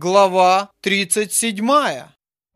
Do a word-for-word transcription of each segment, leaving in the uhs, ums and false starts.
Глава тридцать седьмая.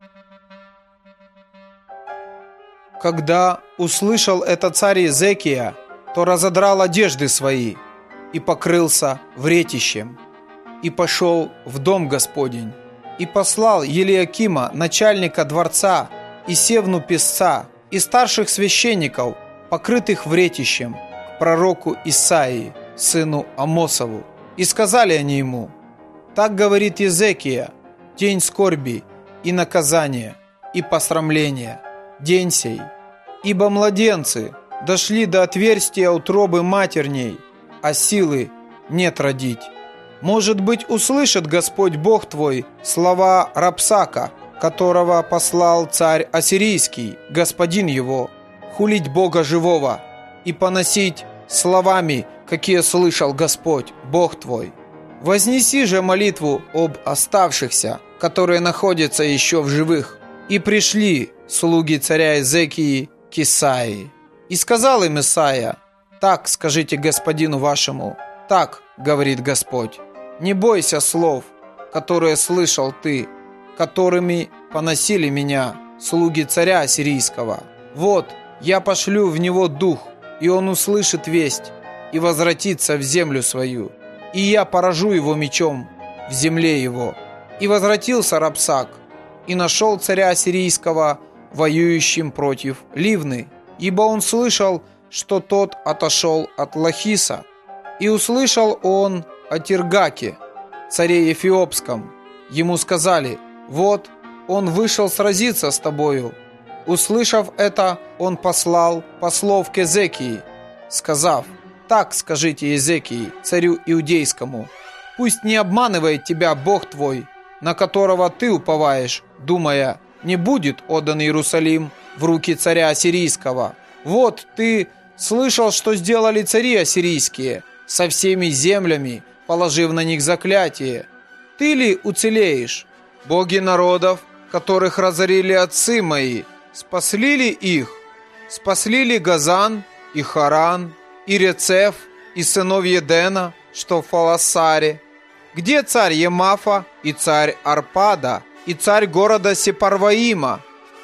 Когда услышал это царь Иезекия, то разодрал одежды свои и покрылся вретищем, и пошел в дом Господень, и послал Елиакима, начальника дворца, и Севну писца, и старших священников, покрытых вретищем, к пророку Исаии, сыну Амосову. И сказали они ему: «Так говорит Иезекия, день скорби и наказания, и посрамления, день сей. Ибо младенцы дошли до отверстия утробы матерней, а силы нет родить. Может быть, услышит Господь Бог твой слова Рапсака, которого послал царь Ассирийский, господин его, хулить Бога живого и поносить словами, какие слышал Господь Бог твой. Вознеси же молитву об оставшихся, которые находятся еще в живых, и пришли слуги царя Иезекии к Исаии. И сказал им Исаия: так скажите господину вашему, так говорит Господь, не бойся слов, которые слышал ты, которыми поносили меня слуги царя Ассирийского. Вот, я пошлю в него дух, и он услышит весть, и возвратится в землю свою, и я поражу его мечом в земле его». И возвратился Рапсак, и нашел царя Ассирийского воюющим против Ливны, ибо он слышал, что тот отошел от Лахиса. И услышал он о Тиргаке, царе Эфиопском. Ему сказали: «Вот, он вышел сразиться с тобою». Услышав это, он послал послов к Иезекии, сказав: «Так скажите Иезекии, царю Иудейскому, пусть не обманывает тебя Бог твой, на которого ты уповаешь, думая, не будет отдан Иерусалим в руки царя Ассирийского. Вот ты слышал, что сделали цари ассирийские со всеми землями, положив на них заклятие. Ты ли уцелеешь? Боги народов, которых разорили отцы мои, спасли ли их? Спасли ли Газан и Харан, и Рецеф, и сынов Едена, что в Фаласаре? Где царь Емафа и царь Арпада, и царь города Сепарваима,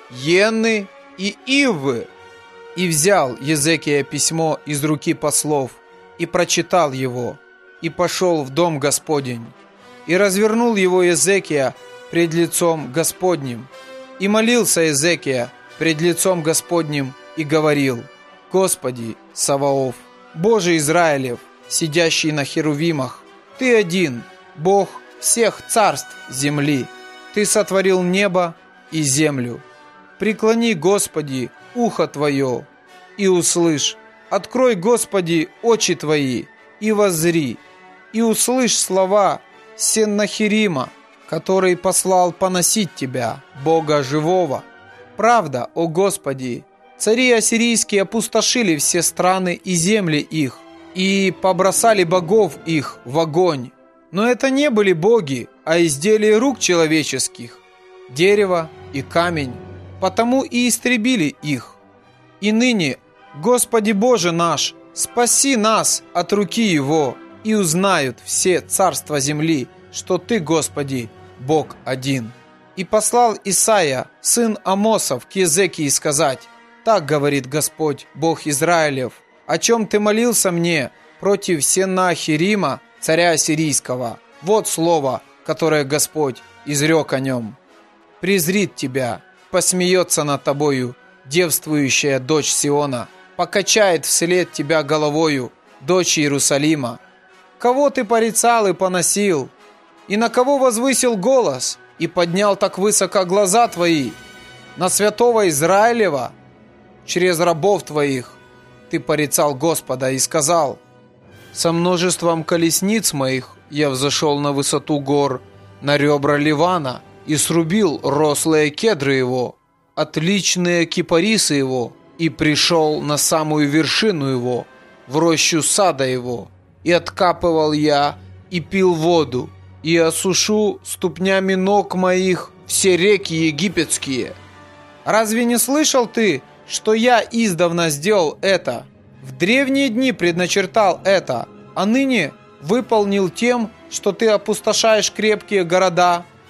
Йенны и Ивы?» И взял Иезекия письмо из руки послов, и прочитал его, и пошел в дом Господень. И развернул его Иезекия пред лицом Господним, и молился Иезекия пред лицом Господним, и говорил: «Господи, Саваоф, Боже Израилев, сидящий на херувимах, Ты один, Бог всех царств земли. Ты сотворил небо и землю. Преклони, Господи, ухо Твое, и услышь. Открой, Господи, очи Твои, и воззри, и услышь слова Сеннахирима, который послал поносить Тебя, Бога живого. Правда, о Господи, цари ассирийские опустошили все страны и земли их, и побросали богов их в огонь. Но это не были боги, а изделия рук человеческих, дерево и камень, потому и истребили их. И ныне, Господи Боже наш, спаси нас от руки его, и узнают все царства земли, что Ты, Господи, Бог один». И послал Исаия, сын Амосов, к Иезекии сказать: «Так говорит Господь, Бог Израилев, о чем ты молился мне против Сеннахирима, царя Ассирийского. Вот слово, которое Господь изрек о нем. Презрит тебя, посмеется над тобою девствующая дочь Сиона, покачает вслед тебя головою дочь Иерусалима. Кого ты порицал и поносил, и на кого возвысил голос, и поднял так высоко глаза твои? На святого Израилева? Через рабов твоих ты порицал Господа и сказал: со множеством колесниц моих я взошел на высоту гор, на ребра Ливана, и срубил рослые кедры его, отличные кипарисы его, и пришел на самую вершину его, в рощу сада его, и откапывал я, и пил воду, и осушу ступнями ног моих все реки египетские. Разве не слышал ты, что я издавна сделал это? В древние дни предначертал это, а ныне выполнил тем, что ты опустошаешь крепкие города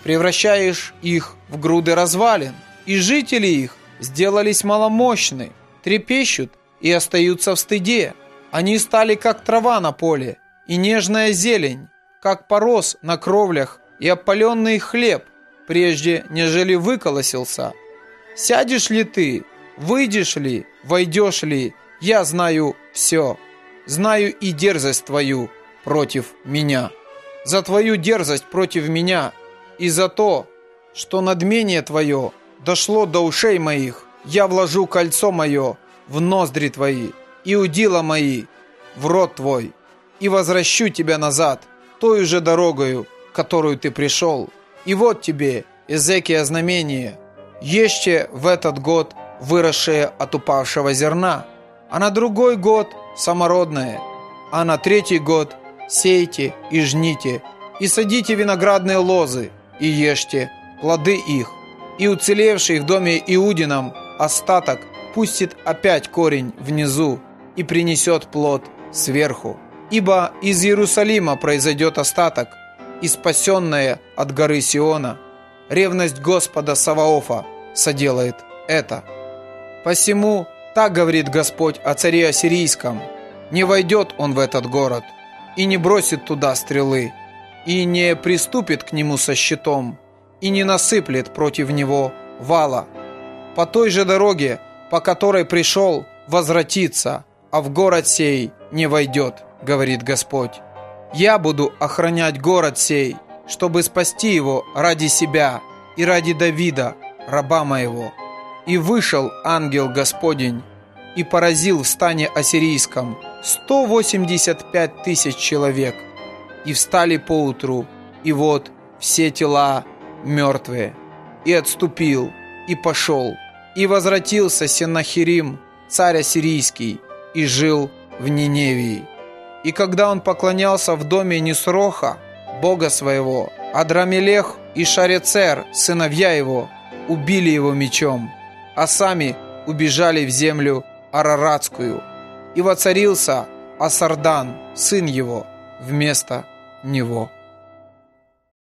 превращаешь их в груды развалин, и жители их сделались маломощны, трепещут и остаются в стыде. Они стали как трава на поле, и нежная зелень, как порос на кровлях и опаленный хлеб, прежде нежели выколосился. Сядешь ли ты, выйдешь ли, войдешь ли, я знаю все. Знаю и дерзость твою против меня. За твою дерзость против меня и за то, что надмение твое дошло до ушей моих, я вложу кольцо мое в ноздри твои и удила мои в рот твой, и возвращу тебя назад той же дорогою, которую ты пришел. И вот тебе, Эзекия, знамение: ешьте в этот год выросшее от упавшего зерна, а на другой год самородное, а на третий год сейте и жните, и садите виноградные лозы, и ешьте плоды их, и уцелевший в доме Иудином остаток пустит опять корень внизу и принесет плод сверху. Ибо из Иерусалима произойдет остаток, и спасенное от горы Сиона, ревность Господа Саваофа соделает это. Посему так говорит Господь о царе Ассирийском: не войдет он в этот город, и не бросит туда стрелы, и не приступит к нему со щитом, и не насыплет против него вала. По той же дороге, по которой пришел, возвратится, а в город сей не войдет, говорит Господь. Я буду охранять город сей, чтобы спасти его ради себя и ради Давида, раба моего. И вышел ангел Господень и поразил в стане ассирийском сто восемьдесят пять тысяч человек. И встали поутру, и вот все тела мертвые. И отступил, и пошел, и возвратился Сеннахерим, царь ассирийский, и жил в Ниневии. И когда он поклонялся в доме Нисроха, бога своего, Адрамелех и Шарецер, сыновья его, убили его мечом, а сами убежали в землю Араратскую. И воцарился Асардан, сын его, вместо него.